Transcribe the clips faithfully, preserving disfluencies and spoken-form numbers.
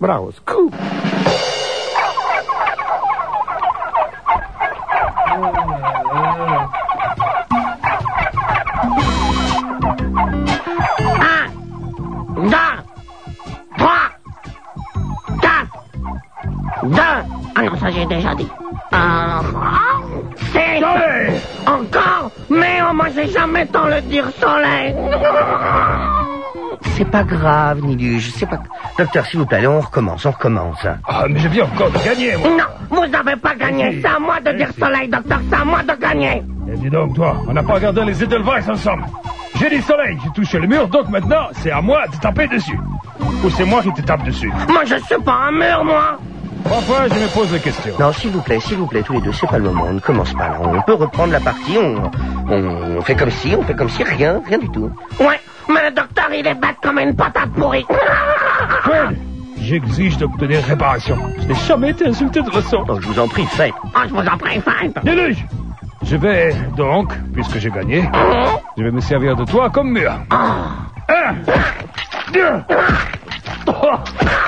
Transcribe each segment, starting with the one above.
Bravo, scoop. Un, deux, trois, quatre, deux. Ah non, ça j'ai déjà dit. Un, six. Soleil! Encore? Mais oh, moi j'ai jamais tant le dire soleil. C'est pas grave, Niluge, c'est pas... Docteur, s'il vous plaît, allez, on recommence, on recommence. Ah, mais je viens encore de gagner, moi. Non, vous n'avez pas gagné. C'est à moi de dire soleil, docteur, c'est à moi de gagner. Eh, dis donc, toi, on n'a pas regardé les Edelweiss ensemble. J'ai dit soleil, j'ai touché le mur, donc maintenant, c'est à moi de taper dessus. Ou c'est moi qui te tape dessus. Moi, je suis pas un mur, moi. Parfois, je me pose des questions. Non, s'il vous plaît, s'il vous plaît, tous les deux, c'est pas le moment, on ne commence pas là. On peut reprendre la partie, on, on fait comme si, on fait comme si, rien, rien du tout. Ouais, mais le docteur, il est bête comme une patate pourrie. Fred, j'exige d'obtenir réparation. Je n'ai jamais été insulté de façon. Donc, je vous en prie, faites. Ah, je vous en prie, faites. Déluge! Je vais donc, puisque j'ai gagné, je vais me servir de toi comme mur. Un, deux, trois,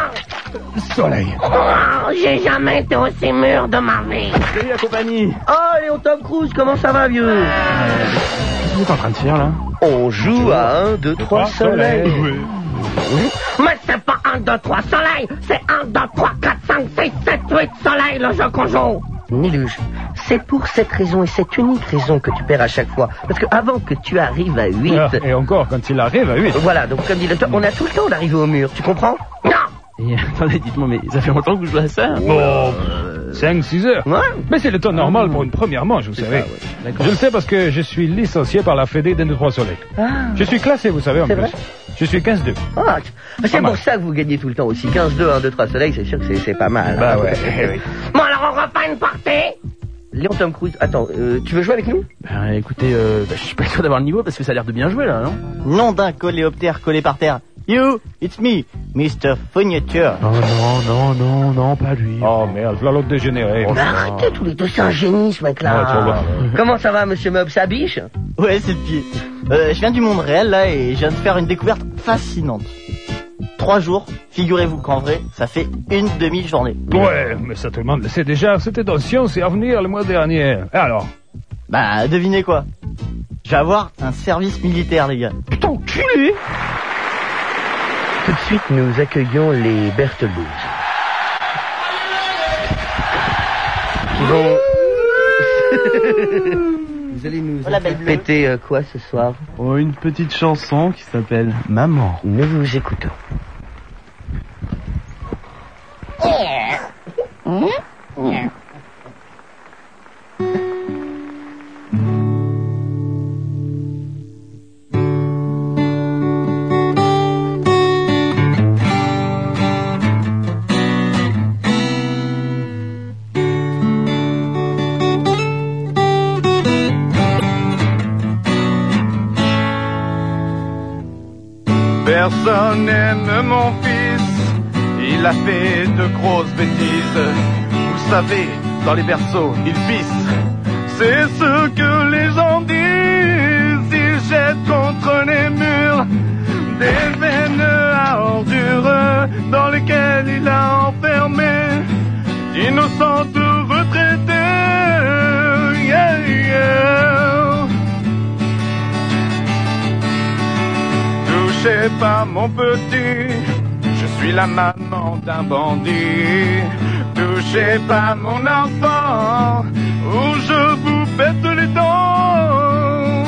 soleil. Oh, j'ai jamais été aussi mûr de ma vie. Salut la compagnie. Oh, Léon Tom Cruise, comment ça va, vieux? Qu'est-ce que vous êtes en train de faire, là? On joue à un, deux, trois, soleil. Oui. Mais c'est pas un, deux, trois soleil, c'est un, deux, trois, quatre, cinq, six, sept, huit soleil, le jeu qu'on joue. Niluge, c'est pour cette raison et cette unique raison que tu perds à chaque fois. Parce que avant que tu arrives à huit... Ah, et encore, quand il arrive à huit. Voilà, donc comme dit le docteur, on a tout le temps d'arriver au mur, tu comprends? Non. Et, attendez, dites-moi, mais ça fait longtemps que vous jouez à ça? Bon, cinq, six heures. Ouais. Mais c'est le temps normal pour une première manche, vous savez. ouais. Je le sais parce que je suis licencié par la Fédé d'un, deux, trois soleil. Ah. Je suis classé, vous savez, en C'est plus. vrai? Je suis quinze deux. Ah, c'est Pas pour mal. ça que vous gagnez tout le temps aussi. quinze deux, un, deux, trois soleil, c'est sûr que c'est, c'est pas mal. Bah hein. ouais, oui. Bon, alors on refait une partie. Léon Tom Cruise, attends, euh, tu veux jouer avec nous? Ben, écoutez, euh, ben, je suis pas sûr d'avoir le niveau parce que ça a l'air de bien jouer, là, non? Nom d'un coléoptère collé par terre. You, it's me, mister Fognature. Non, non, non, non, non, pas lui. Oh merde, voilà l'autre dégénéré. Mais arrêtez tous les deux, c'est un génie ce mec-là. Ouais, tu vas voir, ouais. Comment ça va, monsieur Mob, ça biche? Ouais, c'est le pied. Euh, je viens du monde réel, là, et je viens de faire une découverte fascinante. Trois jours, figurez-vous qu'en vrai, ça fait une demi-journée. Ouais, mais ça tout le monde le sait déjà, c'était dans Science et Avenir le mois dernier. Et alors? Bah, devinez quoi? Je vais avoir un service militaire, les gars. Putain, enculé! Tout de suite, nous accueillons les Berthelbus. Qui vont... Vous allez nous Oh, la belle bleue. péter euh, quoi ce soir? Oh, une petite chanson qui s'appelle Maman. Nous vous écoutons. Personne n'aime mon fils, il a fait de grosses bêtises. Vous savez, dans les berceaux, il pisse. C'est ce que les gens disent. Il jette contre les murs des veines à ordures dans lesquelles il a enfermé d'innocentes retraitées. Yeah, yeah. Touchez pas mon petit, je suis la maman d'un bandit. Touchez pas mon enfant, ou je vous pète les dents.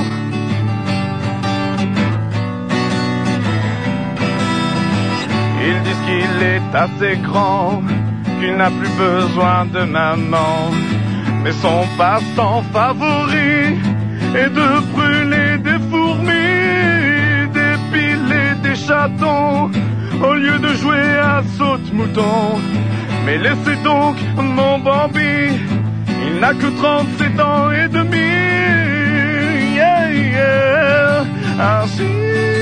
Ils disent qu'il est assez grand, qu'il n'a plus besoin de maman. Mais son passe-temps favori est de brûler des fourmis, d'épiler des chatons, au lieu de jouer à saute-mouton. Mais laissez donc mon Bambi, il n'a que trente-sept ans et demi. Yeah, yeah. Ainsi,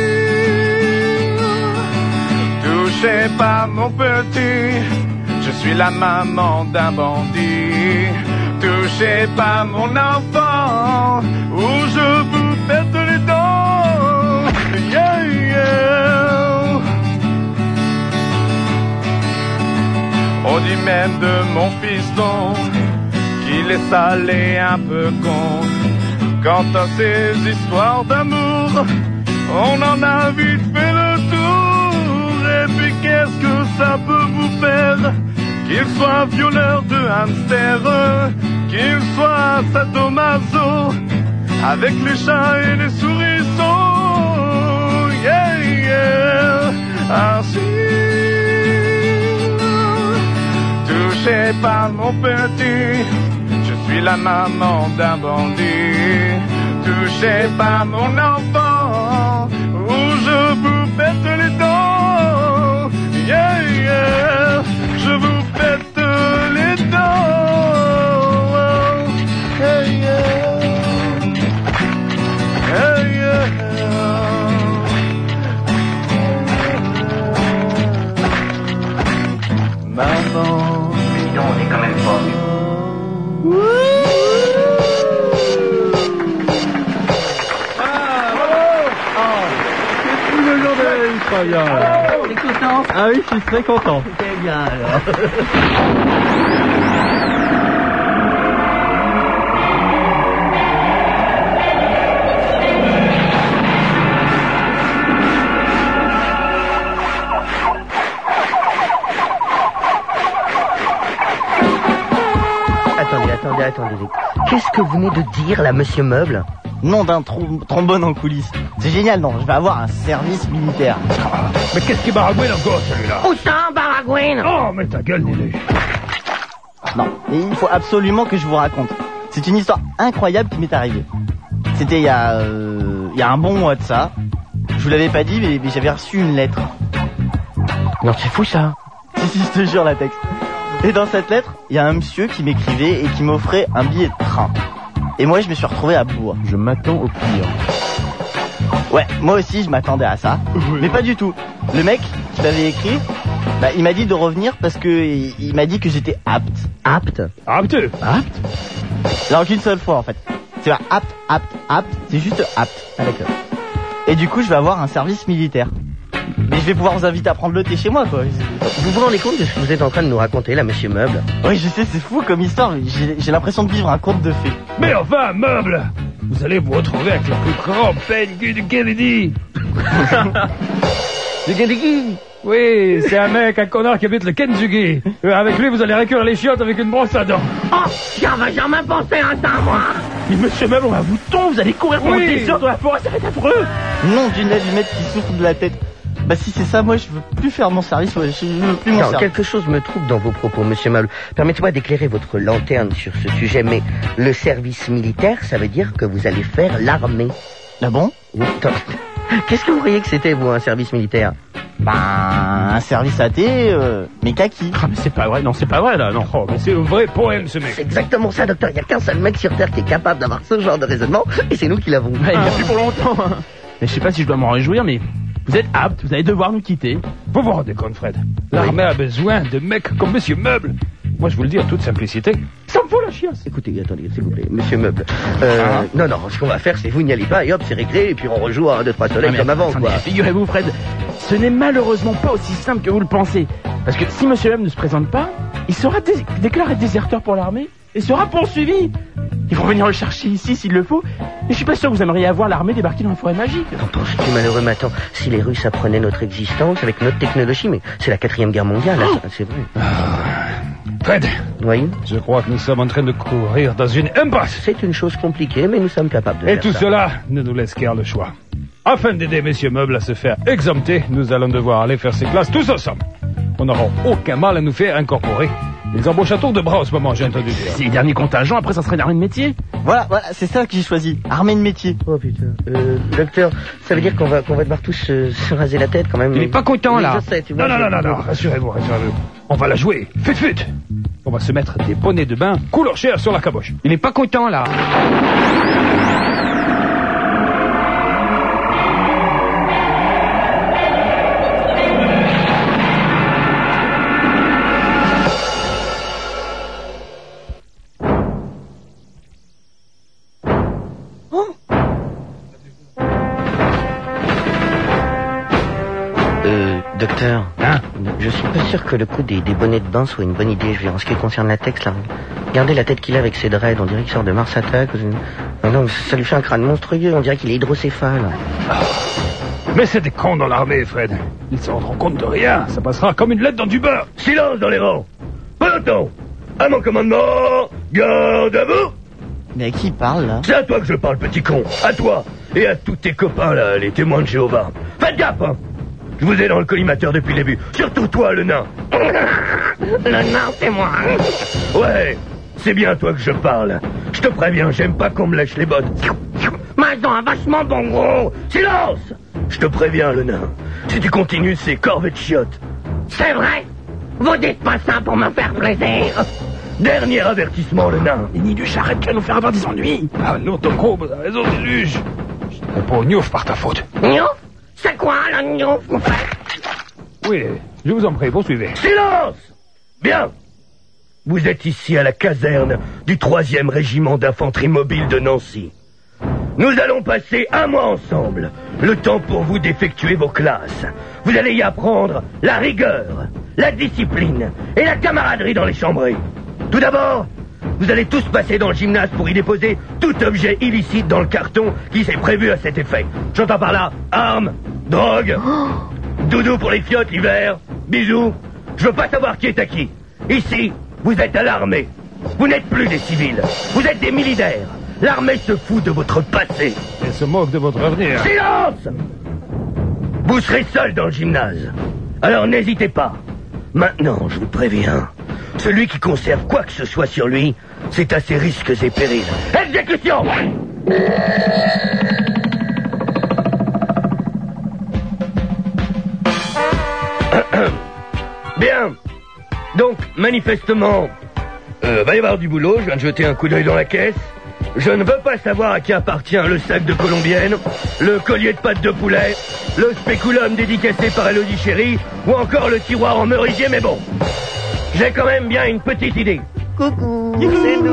touchez pas mon petit, je suis la maman d'un bandit. Touchez pas mon enfant, ou je vous pète les dents. Yeah, yeah. même de mon fiston, qu'il est salé un peu con. Quant à ces histoires d'amour, on en a vite fait le tour. Et puis qu'est-ce que ça peut vous faire, qu'il soit violeur de hamster, qu'il soit sadomaso avec les chats et les sourissons. Yeah, yeah. Ainsi, touché par mon petit, je suis la maman d'un bandit. Touché par mon enfant, où je vous pète les dents. Yeah, yeah. Je vous pète les dents. Yeah, yeah. Yeah, yeah. Maman. Mais dis donc, on est quand même pas. Très bien. Oh, t'es content? Ah oui, je suis très content. Très bien alors. Attendez, attendez, attendez. Qu'est-ce que vous venez de dire là, monsieur Meuble? Nom d'un trom- trombone en coulisses. C'est génial, non? Je vais avoir un service militaire. Mais qu'est-ce qui baragouine encore, celui-là? Où ça, Baragouine? Oh, mais ta gueule, Néné. Non, et il faut absolument que je vous raconte. C'est une histoire incroyable qui m'est arrivée. C'était il y a, euh, il y a un bon mois de ça. Je vous l'avais pas dit, mais, mais j'avais reçu une lettre. Non, c'est fou ça. Si, si, je te jure la texte. Et dans cette lettre, il y a un monsieur qui m'écrivait et qui m'offrait un billet de train. Et moi, je me suis retrouvé à bout. Je m'attends au pire. Ouais, moi aussi, je m'attendais à ça. Oui. Mais pas du tout. Le mec qui m'avait écrit, bah, il m'a dit de revenir parce que il, il m'a dit que j'étais apte. Apte? Apte? Apte? Alors qu'une seule fois, en fait. C'est pas apte, apte, apte. C'est juste apte. Ah d'accord. Et du coup, je vais avoir un service militaire. Mais je vais pouvoir vous inviter à prendre le thé chez moi, quoi. Vous vous rendez compte de ce que vous êtes en train de nous raconter là, monsieur Meuble? Oui, je sais, c'est fou comme histoire. J'ai, j'ai l'impression de vivre un conte de fées. Mais enfin, Meuble, vous allez vous retrouver avec le plus grand pengu du Kennedy. Du Kennedy? Oui, c'est un mec, un connard qui habite le Kentucky. Euh, Avec lui, vous allez récurer les chiottes avec une brosse à dents. Oh, j'avais jamais pensé à ça, moi. Mais monsieur Meuble, on va vous tomber, vous allez courir pendant Oui. des heures dans la forêt, ça va être affreux. Nom d'une allumette qui souffle de la tête. Bah si c'est ça, moi je veux plus faire mon service, ouais, je veux plus mon Non, service. quelque chose me trouble dans vos propos, monsieur Meuble. Permettez-moi d'éclairer votre lanterne sur ce sujet, mais le service militaire, ça veut dire que vous allez faire l'armée. Ah bon? Oui, attends. Qu'est-ce que vous croyez que c'était, vous, un service militaire? Bah un service à thé, euh, mais kaki. Ah mais c'est pas vrai, non c'est pas vrai là, non. Oh, mais c'est un vrai poème, ce mec. C'est exactement ça, docteur. Il n'y a qu'un seul mec sur Terre qui est capable d'avoir ce genre de raisonnement, et c'est nous qui l'avons. Ouais, il y a plus pour longtemps. Hein. Mais je sais pas si je dois m'en réjouir, mais vous êtes apte, vous allez devoir nous quitter. Vous vous rendez compte, Fred? L'armée a besoin de mecs comme monsieur Meuble. Moi, je vous le dis en toute simplicité, ça me fout la chiasse. Écoutez, attendez, s'il vous plaît, monsieur Meuble. Euh, Ah. non, non, ce qu'on va faire, c'est vous n'y allez pas, et hop, c'est réglé, et puis on rejoue à un, deux, trois soleils Ah, mais comme avant, attendez, quoi. figurez-vous, Fred, ce n'est malheureusement pas aussi simple que vous le pensez. Parce que si monsieur M ne se présente pas, il sera dé- déclaré déserteur pour l'armée et sera poursuivi. Ils vont venir le chercher ici s'il le faut. Et je suis pas sûr que vous aimeriez avoir l'armée débarquer dans une forêt magique. Qu'en penses-tu, malheureux Matan? Si les Russes apprenaient notre existence avec notre technologie, mais c'est la quatrième guerre mondiale, là, ça, c'est vrai. Fred, Oui, je crois que nous sommes en train de courir dans une impasse. c'est une chose compliquée, mais nous sommes capables de Et faire tout ça. cela ne nous laisse guère le choix. Afin d'aider messieurs Meuble à se faire exempter, nous allons devoir aller faire ces classes tous ensemble. On n'aura aucun mal à nous faire incorporer. Ils embauchent à tour de bras en ce moment, j'ai entendu dire. C'est les derniers contingents, après ça serait l'armée de métier. Voilà, voilà, c'est ça que j'ai choisi. Armée de métier. Oh putain. Euh, docteur, ça veut dire qu'on va, qu'on va devoir tous se, se raser la tête quand même. Il est pas content, Oui, là. Je sais, tu vois. Non, non, je- non, non, non, rassurez-vous, rassurez-vous. On va la jouer, fut fut. On va se mettre des bonnets de bain couleur chair sur la caboche. Il est pas content, là. Euh, Docteur, Hein? je suis pas sûr que le coup des, des bonnets de bain soit une bonne idée. Je veux dire, en ce qui concerne la texte, là, regardez la tête qu'il a avec ses dreads. On dirait qu'il sort de Mars Attack. Non, non, ça lui fait un crâne monstrueux. On dirait qu'il est hydrocéphale. Mais c'est des cons dans l'armée, Fred. Ils se rendront compte de rien. Ça passera comme une lettre dans du beurre. Silence dans les rangs. Peloton. À mon commandement, garde à vous. Mais à qui il parle, là? C'est à toi que je parle, petit con. À toi. Et à tous tes copains, là, les témoins de Jéhovah. Faites gaffe, hein. Je vous ai dans le collimateur depuis le début. Surtout toi, le nain. Le nain, c'est moi. Ouais, c'est bien toi que je parle. Je te préviens, j'aime pas qu'on me lèche les bottes. Mais ils ont un vachement bon gros. Silence. Je te préviens, le nain. Si tu continues, c'est corvée de chiottes. C'est vrai. Vous dites pas ça pour me faire plaisir. Dernier avertissement, le nain. Les nids du charrette qui va nous faire avoir des ennuis. Ah non, ton gros, t'as raison, déluge. Je te réponds gnouf par ta faute. Gnouf? C'est quoi le gnouf, vous faites? Oui, je vous en prie, poursuivez. Silence. Bien. Vous êtes ici à la caserne du troisième régiment d'infanterie mobile de Nancy. Nous allons passer un mois ensemble. Le temps pour vous d'effectuer vos classes. Vous allez y apprendre la rigueur, la discipline et la camaraderie dans les chambrées. Tout d'abord, vous allez tous passer dans le gymnase pour y déposer tout objet illicite dans le carton qui s'est prévu à cet effet. J'entends par là armes, drogue, doudou pour les fiottes l'hiver, bisous. Je veux pas savoir qui est à qui. Ici, vous êtes à l'armée. Vous n'êtes plus des civils. Vous êtes des militaires. L'armée se fout de votre passé. Et se moque de votre avenir. Silence! Vous serez seul dans le gymnase. Alors n'hésitez pas. Maintenant, je vous préviens, celui qui conserve quoi que ce soit sur lui, c'est à ses risques et périls. Exécution! Bien. Donc, manifestement, euh, va y avoir du boulot. Je viens de jeter un coup d'œil dans la caisse. Je ne veux pas savoir à qui appartient le sac de colombienne, le collier de pâte de poulet, le spéculum dédicacé par Elodie Chéri, ou encore le tiroir en merisier, mais bon. J'ai quand même bien une petite idée. Coucou, c'est nous.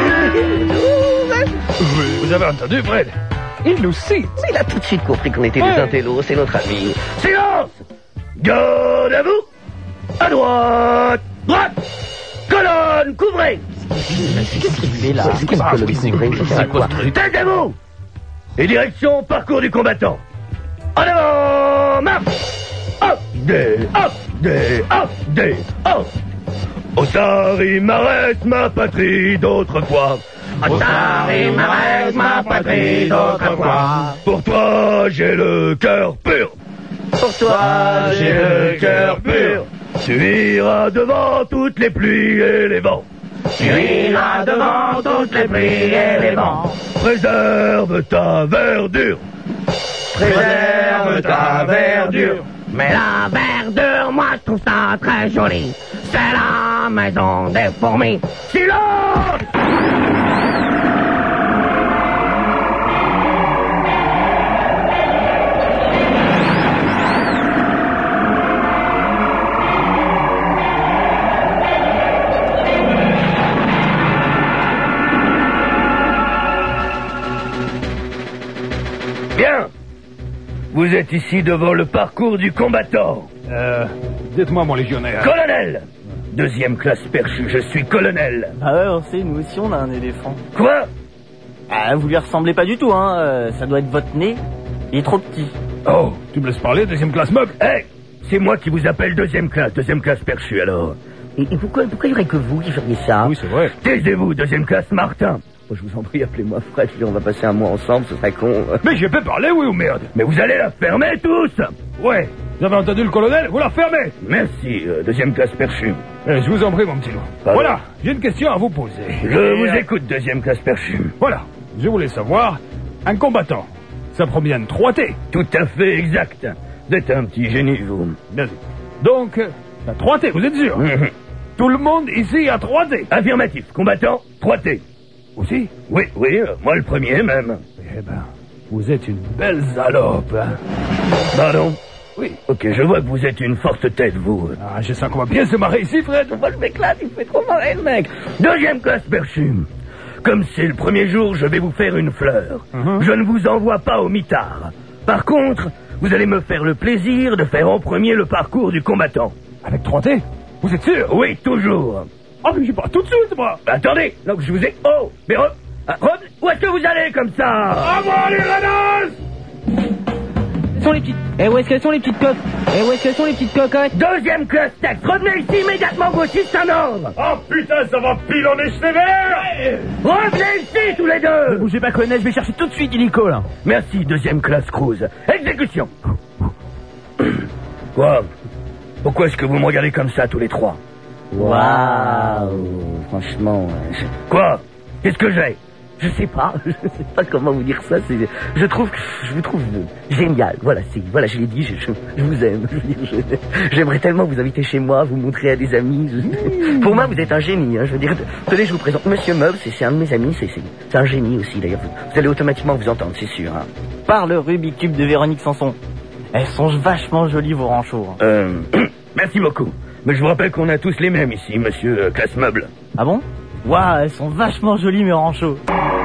Vous avez entendu, Fred? Il nous cite. Il a tout de suite compris qu'on était Ouais. des intellos, c'est notre ami. Silence! Garde à vous! À droite! Droite! Colonne, couvrez! Qu'est-ce qu'il fait, là? C'est qu'est-ce que le couvrir, ça sert à quoi? Taisez-vous! Et direction parcours du combattant. En avant, marche! Hop, des, hop, des, hop, des, hop! Ossari Marès, ma patrie d'autrefois. Ossari Marès, ma patrie d'autrefois. Pour toi, j'ai le cœur pur. Pour toi, J'ai le cœur pur. Tu iras devant toutes les pluies et les vents. Tu iras devant toutes les pluies et les vents. Préserve ta verdure. Préserve ta verdure. Mais la verdure, moi je trouve ça très joli. C'est la maison des fourmis. Silence! Bien. Vous êtes ici devant le parcours du combattant. Euh, dites-moi, mon légionnaire. Colonel! Deuxième classe perchue, je suis colonel. Ah ouais, on sait, nous aussi on a un éléphant. Quoi? Ah, vous lui ressemblez pas du tout, hein. euh, ça doit être votre nez. Il est trop petit. Oh, tu me laisses parler, deuxième classe meuble? Hé! C'est moi qui vous appelle deuxième classe, deuxième classe perchue, alors. Et, et pourquoi, pourquoi il y aurait que vous qui feriez ça? Oui, c'est vrai. Taisez-vous, deuxième classe Martin. Oh, je vous en prie, appelez-moi Fred, on va passer un mois ensemble, ce serait con. Mais j'ai pas parlé, oui ou merde? Mais vous allez la fermer tous. Ouais, vous avez entendu le colonel? Vous la fermez. Merci, euh, deuxième classe perchue. Eh, je vous en prie, mon petit loup. Pardon. Voilà, j'ai une question à vous poser. Je Et, vous euh, écoute, deuxième classe perchue. Voilà, je voulais savoir, un combattant, ça provient de trois T. Tout à fait exact. Vous êtes un petit génie, vous. Bien sûr. Donc, euh, la trois T, vous êtes sûr? Mhm. Tout le monde ici a trois T. Affirmatif, combattant, trois T. Aussi? Oui, oui, euh, moi le premier même. Eh ben, vous êtes une belle salope, hein. Pardon? Oui. Ok, je vois que vous êtes une forte tête, vous. Ah, je sens qu'on va bien se marrer ici, Fred. Moi, je m'éclate, il fait trop marrer, le mec. Deuxième classe perchue. Comme c'est le premier jour, je vais vous faire une fleur. Mhm. Je ne vous envoie pas au mitard. Par contre, vous allez me faire le plaisir de faire en premier le parcours du combattant. Avec trois D? Vous êtes sûr? Oui, toujours. Ah, mais j'ai pas tout de suite, moi. Bah, attendez, donc je vous ai... Oh, mais re... ah, re... où est-ce que vous allez comme ça? À moi, les ranas! Sont les petites... Eh, où est-ce qu'elles sont les petites coques? Eh, où est-ce qu'elles sont les petites cocottes? Deuxième classe texte, revenez ici immédiatement, gauchiste un ordre. Oh, putain, ça va pilonner sévère! Revenez ici, tous les deux. Ne bougez pas, colonel, je vais chercher tout de suite illico, là. Merci, deuxième classe cruise. Exécution. Quoi? Pourquoi est-ce que vous me regardez comme ça, tous les trois? Waouh, franchement... Je... Quoi? Qu'est-ce que j'ai? Je sais pas, je sais pas comment vous dire ça, c'est... Je trouve, je vous trouve génial, voilà, c'est... Voilà, je l'ai dit, je, je, je vous aime, je veux dire, je, j'aimerais tellement vous inviter chez moi, vous montrer à des amis, je... mmh. Pour moi, vous êtes un génie, hein, je veux dire... Tenez, je vous présente Monsieur Meuble, c'est, c'est un de mes amis, c'est, c'est, c'est un génie aussi, d'ailleurs, vous, vous allez automatiquement vous entendre, c'est sûr, hein. Par le Rubik's Cube de Véronique Sanson. Elles sont vachement jolies, vos ranchos. Euh... Merci beaucoup. Mais je vous rappelle qu'on a tous les mêmes ici, monsieur euh, Classe Meuble. Ah bon? Waouh, elles sont vachement jolies, mes ranchos.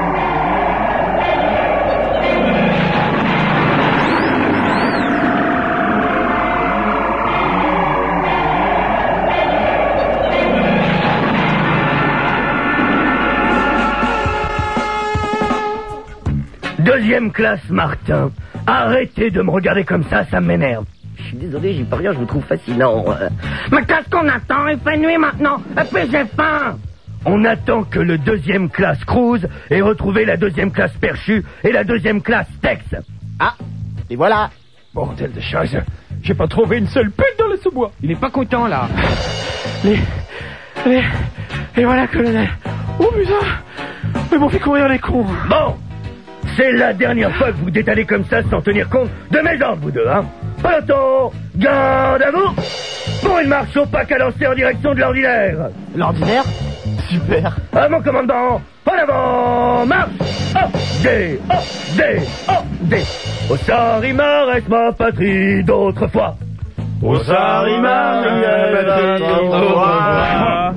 Deuxième classe Martin. Arrêtez de me regarder comme ça, ça m'énerve. Je suis désolé, j'y peux rien, je vous trouve fascinant. Mais qu'est-ce qu'on attend? Il fait nuit maintenant, et puis j'ai faim. On attend que le deuxième classe cruise ait retrouvé la deuxième classe perchue et la deuxième classe Tex. Ah, et voilà. Bordel de choses, j'ai pas trouvé une seule pute dans le sous-bois. Il est pas content, là. Les... Les... Et voilà, colonel. Oh, putain. Mais m'ont fait courir les cons. Bon, c'est la dernière fois que vous détalez comme ça sans tenir compte de mes ordres, vous deux, hein. Peloton, garde à vous. Pour une marche au pas cadencée en direction de l'ordinaire. L'ordinaire? Super. À mon commandant, en avant, marche. Oh, D, oh, D, oh, D. Au Sarima reste ma patrie d'autrefois. Au Sarima reste d'autrefois.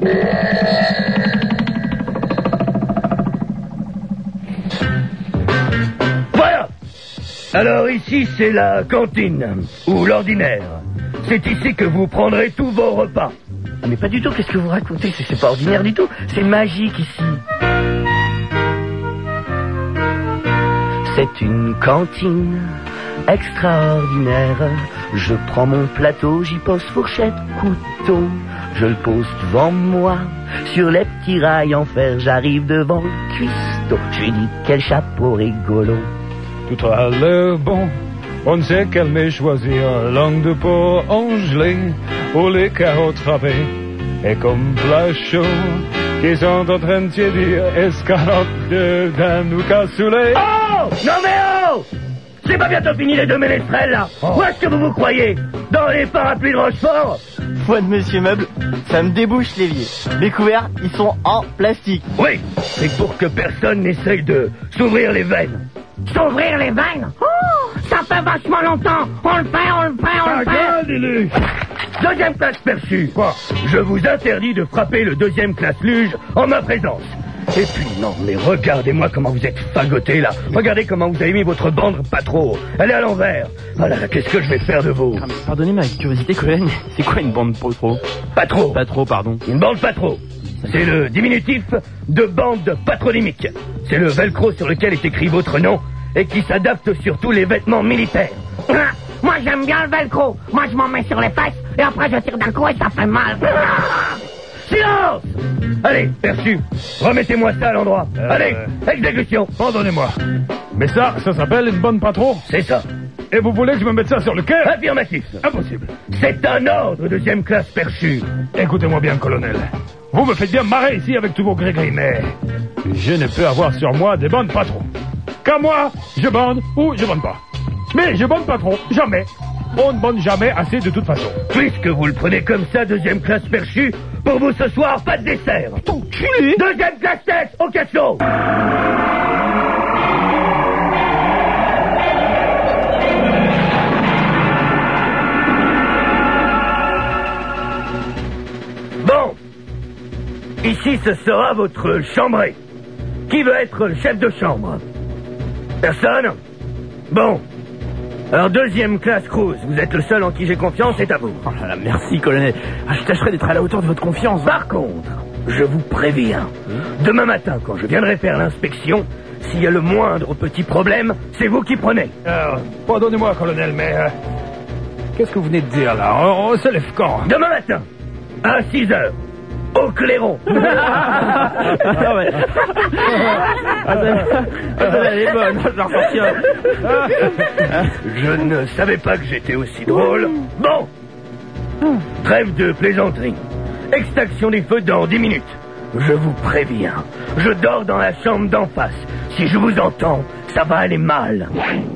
Voilà. Alors ici c'est la cantine, ou l'ordinaire. C'est ici que vous prendrez tous vos repas. Mais pas du tout, qu'est-ce que vous racontez? C'est, c'est pas ordinaire du tout, c'est magique ici. C'est une cantine extraordinaire. Je prends mon plateau, j'y pose fourchette, couteau. Je le pose devant moi, sur les petits rails en fer. J'arrive devant le cuistot, je lui dis quel chapeau rigolo. Tout a l'air bon, on ne sait quel mais choisir. Langue de porc angelée, ou les carottes râpées. Et comme plat chaud, qui sont en train de tiédir, escalope de dinde ou cassoulet. Oh! Non mais oh! C'est pas bientôt fini les deux ménestrels là. Oh. Où est-ce que vous vous croyez? Dans les parapluies de Rochefort? Foi de Monsieur Meuble, ça me débouche l'évier. Les couverts, ils sont en plastique. Oui, c'est pour que personne n'essaye de s'ouvrir les veines. S'ouvrir les veines? Oh! Ça fait vachement longtemps. On le fait, on le fait, on le fait. Deuxième classe perçue. Quoi? Je vous interdis de frapper le deuxième classe luge en ma présence. Et puis, non, mais regardez-moi comment vous êtes fagotés, là. Regardez comment vous avez mis votre bande pas trop. Elle est à l'envers. Voilà, qu'est-ce que je vais faire de vous? Ah, pardonnez ma curiosité, colonel, c'est quoi une bande pas trop? Pas trop. Pas trop, pardon. Une bande pas trop. C'est le diminutif de bande patronymique. C'est le velcro sur lequel est écrit votre nom et qui s'adapte sur tous les vêtements militaires. Moi, j'aime bien le velcro. Moi, je m'en mets sur les fesses et après, je tire d'un coup et ça fait mal. Silence! Allez, perçu, remettez-moi ça à l'endroit. Euh... Allez, exécution. Pardonnez-moi. Mais ça, ça s'appelle une bonne patron? C'est ça. Et vous voulez que je me mette ça sur le cœur? Affirmatif. Impossible. C'est un ordre, deuxième classe perçu. Écoutez-moi bien, colonel. Vous me faites bien marrer ici avec tous vos gris-gris, mais je ne peux avoir sur moi des bonnes patrons. Qu'à moi, je bande ou je bande pas. Mais je bande pas trop, jamais. On ne bande jamais assez de toute façon. Puisque vous le prenez comme ça, deuxième classe perchue, pour vous ce soir, pas de dessert. Ton culé! Deuxième classe tête, au cachot. Bon. Ici, ce sera votre chambré. Qui veut être le chef de chambre? Personne? Bon. Alors, deuxième classe Cruz, vous êtes le seul en qui j'ai confiance, c'est à vous. Oh là là, merci, colonel. Ah, je tâcherai d'être à la hauteur de votre confiance. Par contre, je vous préviens, demain matin, quand je viendrai faire l'inspection, s'il y a le moindre petit problème, c'est vous qui prenez. Euh, pardonnez-moi, colonel, mais... Euh, qu'est-ce que vous venez de dire, là? On, on se lève quand? Demain matin, à six heures, au clairon. Ah, ouais. Ah, elle est bonne, je la ressortirai. Je ne savais pas que j'étais aussi drôle. Bon, trêve de plaisanterie. Extinction des feux dans dix minutes. Je vous préviens, je dors dans la chambre d'en face. Si je vous entends, ça va aller mal.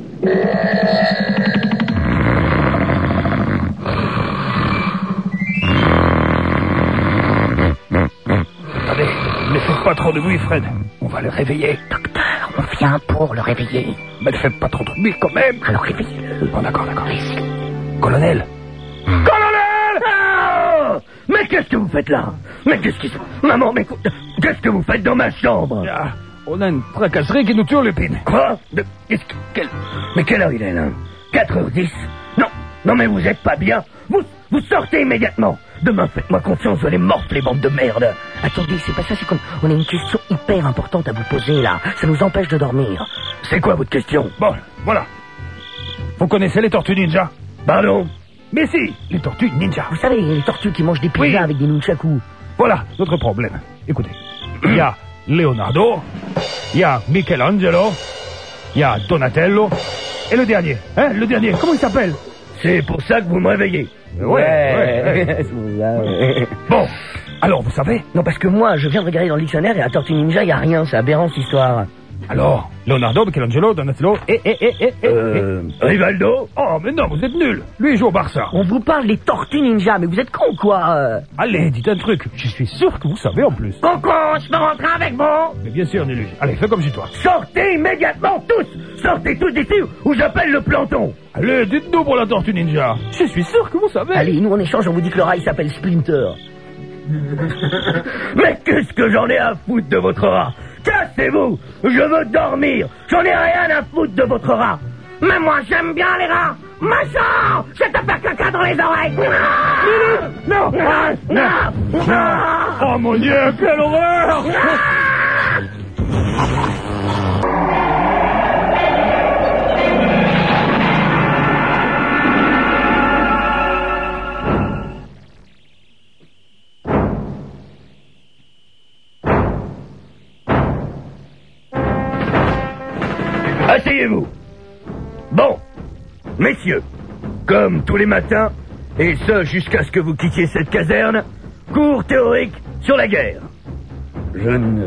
Attendez, ne faites pas trop de bruit, Fred. On va le réveiller. Docteur, on vient pour le réveiller. Mais ne faites pas trop de bruit quand même. Alors réveillez-le. Bon, d'accord, d'accord. Colonel. Colonel! Oh, mais qu'est-ce que vous faites là? Mais qu'est-ce qui se... Maman, mais qu'est-ce que vous faites dans ma chambre? Ah, on a une tracasserie qui nous tue l'épine. Quoi? De... qu'est-ce que... Quel... Mais quelle heure il est là? quatre heures dix? Non, non mais vous êtes pas bien. Vous, vous sortez immédiatement. Demain, faites-moi confiance, vous allez morfler, les bandes de merde. Attendez, c'est pas ça, c'est qu'on on a une question hyper importante à vous poser là. Ça nous empêche de dormir. C'est quoi votre question? Bon, voilà. Vous connaissez les tortues ninja? Pardon? Mais si, les tortues ninja. Vous savez, les tortues qui mangent des pizzas Oui. avec des nunchakus. Voilà notre problème. Écoutez, il y a Leonardo, il y a Michelangelo, il y a Donatello, et le dernier, hein, le dernier, comment il s'appelle? C'est pour ça que vous me réveillez. Ouais, ouais, ouais. Bon, alors vous savez? Non, parce que moi, je viens de regarder dans le dictionnaire et à Tortue Ninja, il y a rien, c'est aberrant cette histoire. Alors, Leonardo, Michelangelo, Donatello, et, et, et, et, et, Euh... Rivaldo? Oh, mais non, vous êtes nuls. Lui, il joue au Barça. On vous parle des Tortues Ninja, mais vous êtes cons, quoi. euh. Allez, dites un truc. Je suis sûr que vous savez en plus. Coco, je peux rentrer avec vous? Mais bien sûr, Néluge. Allez, fais comme chez toi. Sortez immédiatement, tous! Sortez tous d'ici ou j'appelle le planton! Allez, dites-nous pour la tortue ninja. Je suis sûr que vous savez. Allez, nous, en échange, on vous dit que le rail s'appelle Splinter. Mais qu'est-ce que j'en ai à foutre de votre rat? Cassez-vous! Je veux dormir! J'en ai rien à foutre de votre rat! Mais moi j'aime bien les rats! Machin! Je vais te faire caca dans les oreilles! Non! Non! Non! Non! Oh mon Dieu, quelle horreur! Asseyez-vous! Bon, messieurs, comme tous les matins, et ce jusqu'à ce que vous quittiez cette caserne, cours théorique sur la guerre. Je ne...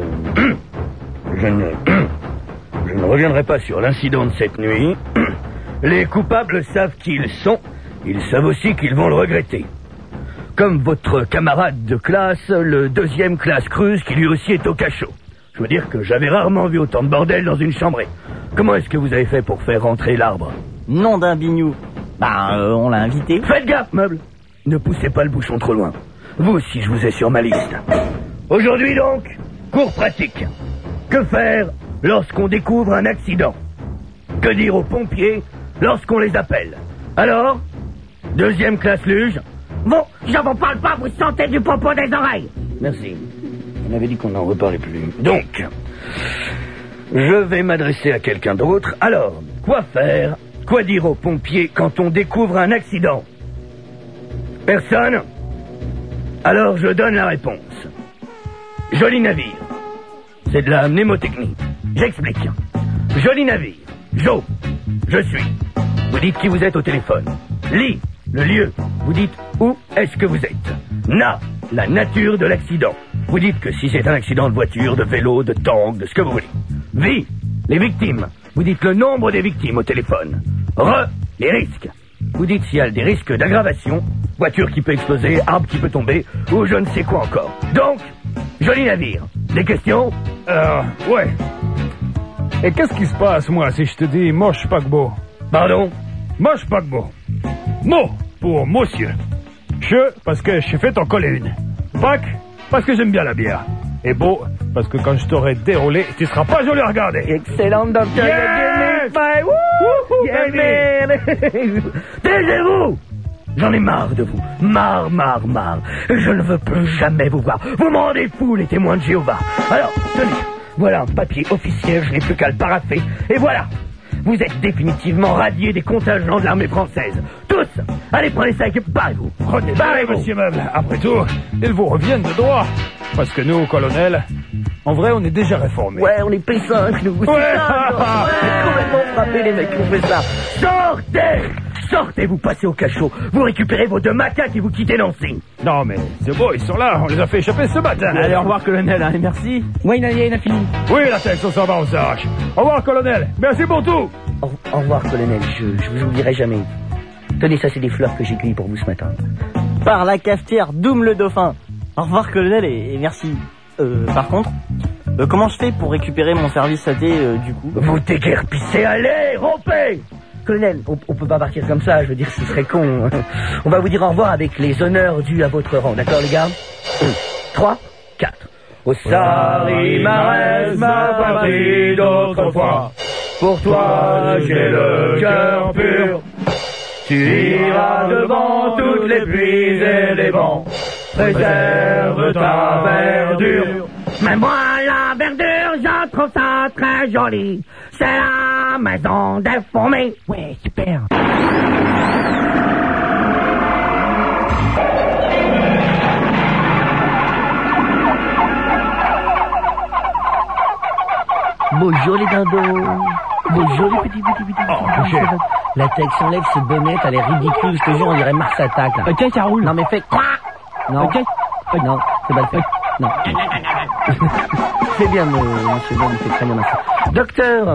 Je ne... Je ne reviendrai pas sur l'incident de cette nuit. Les coupables savent qui ils sont, ils savent aussi qu'ils vont le regretter. Comme votre camarade de classe, le deuxième classe Cruz, qui lui aussi est au cachot. Je veux dire que j'avais rarement vu autant de bordel dans une chambrée. Comment est-ce que vous avez fait pour faire rentrer l'arbre? Nom d'un bignou. Bah, euh, on l'a invité. Faites gaffe, meuble. Ne poussez pas le bouchon trop loin. Vous aussi, je vous ai sur ma liste. Aujourd'hui donc, cours pratique. Que faire lorsqu'on découvre un accident? Que dire aux pompiers lorsqu'on les appelle? Alors, deuxième classe luge. Bon, je vous parle pas, vous sentez du popo des oreilles. Merci. On avait dit qu'on n'en reparlait plus. Donc, je vais m'adresser à quelqu'un d'autre. Alors, quoi faire? Quoi dire aux pompiers quand on découvre un accident? Personne? Alors je donne la réponse. Joli navire. C'est de la mnémotechnie. J'explique. Joli navire. Jo. Je suis. Vous dites qui vous êtes au téléphone. Li. Le lieu. Vous dites où est-ce que vous êtes. Na. La nature de l'accident. Vous dites que si c'est un accident de voiture, de vélo, de tank, de ce que vous voulez. Vi. Les victimes. Vous dites le nombre des victimes au téléphone. Re. Les risques. Vous dites s'il y a des risques d'aggravation, voiture qui peut exploser, arbre qui peut tomber, ou je ne sais quoi encore. Donc, joli navire. Des questions? Euh, ouais. Et qu'est-ce qui se passe, moi, si je te dis moche paquebot? Pardon? Moche paquebot. Mo pour monsieur. Che, parce que je fait en coller une. Pack, parce que j'aime bien la bière. Et beau, parce que quand je t'aurai déroulé, tu seras pas joli à regarder. Excellent, docteur. Yes! bye. Wouhou, yeah, man. Taisez-vous. J'en ai marre de vous. Marre, marre, marre. Je ne veux plus jamais vous voir. Vous me rendez fou, les témoins de Jéhovah. Alors, tenez. Voilà un papier officiel, je n'ai plus qu'à le paraffer. Et voilà. Vous êtes définitivement radiés des contingents de l'armée française. Tous. Allez, prenez ça et barrez-vous. Prenez Barrez-vous. monsieur Meuble. Après tout, ils vous reviennent de droit. Parce que nous, colonel, en vrai, on est déjà réformés. Ouais, on est P cinq, nous. Ouais. C'est ça, genre. Ouais, complètement frappé, les mecs qui ont fait ça. Sortez. Sortez, vous passez au cachot. Vous récupérez vos deux macaques et vous quittez Nancy. Non, mais c'est beau, ils sont là. On les a fait échapper ce matin. Allez, au revoir, colonel, hein, et merci. Ouais, il a, il a fini. Oui, la tête, on s'en va, on s'arrache. Au revoir, colonel. Merci pour tout. Au, au revoir, colonel, je, je vous oublierai jamais. Tenez, ça, c'est des fleurs que j'ai cueillies pour vous ce matin. Par la cafetière Doom le dauphin. Au revoir, colonel, et, et merci. Euh, par contre, euh, comment je fais pour récupérer mon service A T, euh, du coup? Vous déguerpissez, allez, rompez. Colonel, on, on peut pas partir comme ça, je veux dire, ce serait con. On va vous dire au revoir avec les honneurs dus à votre rang, d'accord, les gars? Un, trois, quatre. Au Sari Marès, ma patrie d'autrefois. Pour toi, j'ai le cœur pur. Tu iras devant toutes les pluies et les vents. Préserve ta verdure. Mais moi, la verdure, je trouve ça très joli. C'est la maison des fourmis. Ouais, super. Bonjour les dindons. Bonjour les petits, petits, petits, petits. Oh, touché. La tête s'enlève ses bonnettes, elle est ridicule, je te jure, on dirait Mars Attack. Là. Ok, ça roule. Non mais fais quoi? Non. Ok. Non, c'est pas le fait. Non. C'est bien, euh, monsieur Bond, c'est très bien merci. Docteur,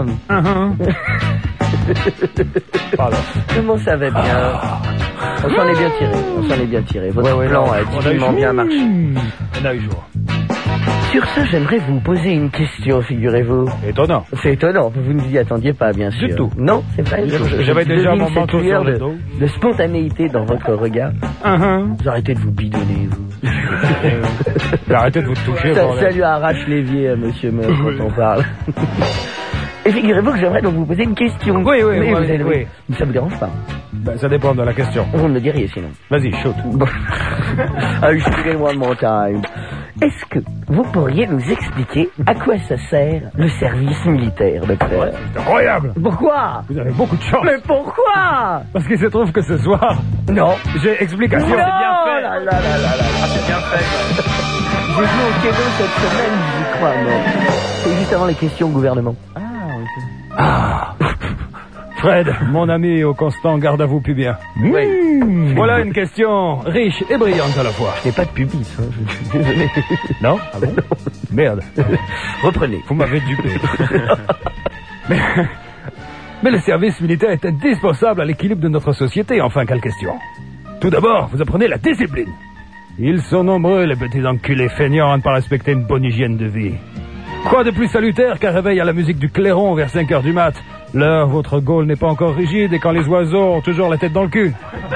Pardon. comment ça va bien? On s'en est bien tiré, on s'en est bien tiré. Votre Ouais, ouais, plan non, a on a eu divinement jour. bien marché. On a eu jour. Sur ce, j'aimerais vous poser une question, figurez-vous. Étonnant. C'est étonnant, vous ne vous y attendiez pas, bien sûr. Du tout. Non, c'est vrai. je- je- J'avais je déjà devine mon cette manteau lueur sur le de, dos. de spontanéité dans votre regard. Vous arrêtez de vous bidonner, vous. Mais arrêtez de vous toucher, Ça, bordel. ça lui arrache l'évier à monsieur Meuf quand on parle. Et figurez-vous que j'aimerais donc vous poser une question. Oui, oui, Mais oui, vous allez- oui. Mais ça vous dérange pas? Ben, ça dépend de la question. Vous me le diriez sinon. Vas-y, shoot. Bon. I speak one more time. Est-ce que vous pourriez nous expliquer à quoi ça sert le service militaire, docteur? C'est incroyable. Pourquoi? Vous avez beaucoup de chance. Mais pourquoi? Parce qu'il se trouve que ce soir, Non. j'ai explication. Non, C'est bien fait. là, là, là, là, là. C'est bien fait. J'ai joué au Québec cette semaine, j'y crois, moi. C'est juste avant les questions au gouvernement. Ah. Fred, mon ami au constant garde à vous pubien. Oui. Voilà une question riche et brillante à la fois. Je n'ai pas de pubis, hein, je suis désolé. Non? Ah bon? Merde. Reprenez. Vous m'avez dupé. mais, mais le service militaire est indispensable à l'équilibre de notre société. Enfin, quelle question. Tout d'abord, vous apprenez la discipline. Ils sont nombreux, les petits enculés feignants, à ne pas respecter une bonne hygiène de vie. Quoi de plus salutaire qu'un réveil à la musique du clairon vers cinq heures du mat? L'heure, votre gaule n'est pas encore rigide et quand les oiseaux ont toujours la tête dans le cul.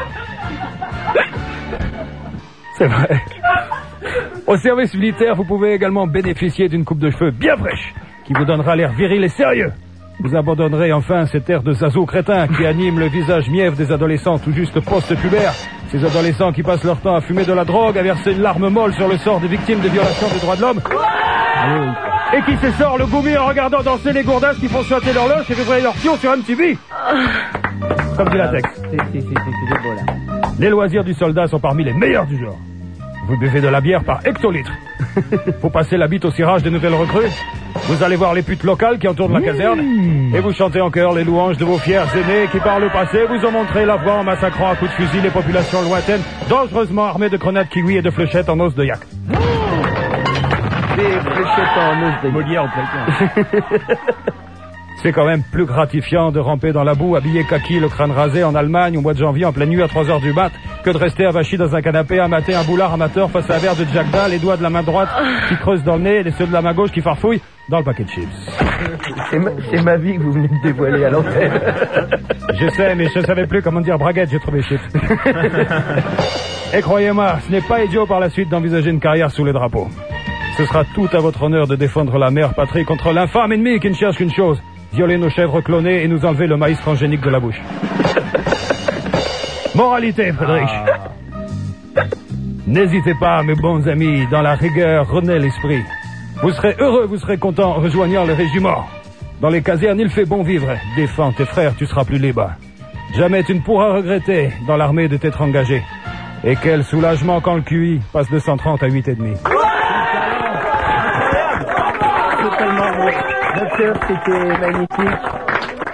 C'est vrai. Au service militaire, vous pouvez également bénéficier d'une coupe de cheveux bien fraîche, qui vous donnera l'air viril et sérieux. Vous abandonnerez enfin cet air de zazou crétin qui anime le visage mièvre des adolescents tout juste post-pubères. Ces adolescents qui passent leur temps à fumer de la drogue, à verser une larme molle sur le sort des victimes de violations des droits de l'homme. Et qui se sort le goumi en regardant danser les gourdasses qui font chanter leur loche et vibrer leur pion sur M T V. Comme dit la texte. C'est, c'est, c'est, c'est beau, là. Les loisirs du soldat sont parmi les meilleurs du genre. Vous buvez de la bière par hectolitre. Vous passez la bite au cirage des nouvelles recrues. Vous allez voir les putes locales qui entourent la caserne. Et vous chantez en chœur les louanges de vos fiers aînés qui, par le passé, vous ont montré la voie en massacrant à coups de fusil les populations lointaines, dangereusement armées de grenades kiwi et de fléchettes en os de yak. Des fléchettes en os de Molière au plateau. C'est quand même plus gratifiant de ramper dans la boue, habillé kaki, le crâne rasé en Allemagne au mois de janvier en pleine nuit à trois heures du mat, que de rester avachi dans un canapé à mater un boulard amateur face à un verre de Jackda, les doigts de la main droite qui creusent dans le nez et les ceux de la main gauche qui farfouillent dans le paquet de chips. C'est ma, c'est ma vie que vous venez de dévoiler à l'antenne. Je sais, mais je ne savais plus comment dire braguette, j'ai trouvé chips. Et croyez-moi, ce n'est pas idiot par la suite d'envisager une carrière sous les drapeaux. Ce sera tout à votre honneur de défendre la mère patrie contre l'infâme ennemi qui ne cherche qu'une chose, violer nos chèvres clonées et nous enlever le maïs transgénique de la bouche. Moralité, Frédéric. Ah. N'hésitez pas, mes bons amis, dans la rigueur, renaît l'esprit. Vous serez heureux, vous serez contents en rejoignant le régiment. Dans les casernes, il fait bon vivre. Défends tes frères, tu seras plus libre. Jamais tu ne pourras regretter dans l'armée de t'être engagé. Et quel soulagement quand le Q I passe de cent trente à huit virgule cinq. Totalement, docteur, c'était magnifique.